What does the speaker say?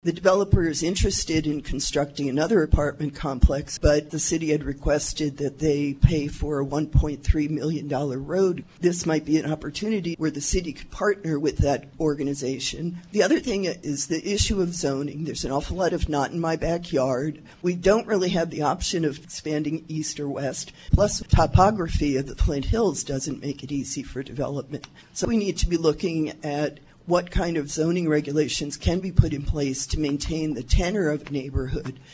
The developer is interested in constructing another apartment complex, but the city had requested that they pay for a $1.3 million road. This might be an opportunity where the city could partner with that organization. The other thing is the issue of zoning. There's an awful lot of not in my backyard. We don't really have the option of expanding east or west. Plus, the topography of the Flint Hills doesn't make it easy for development. So we need to be looking at what kind of zoning regulations can be put in place to maintain the tenor of a neighborhood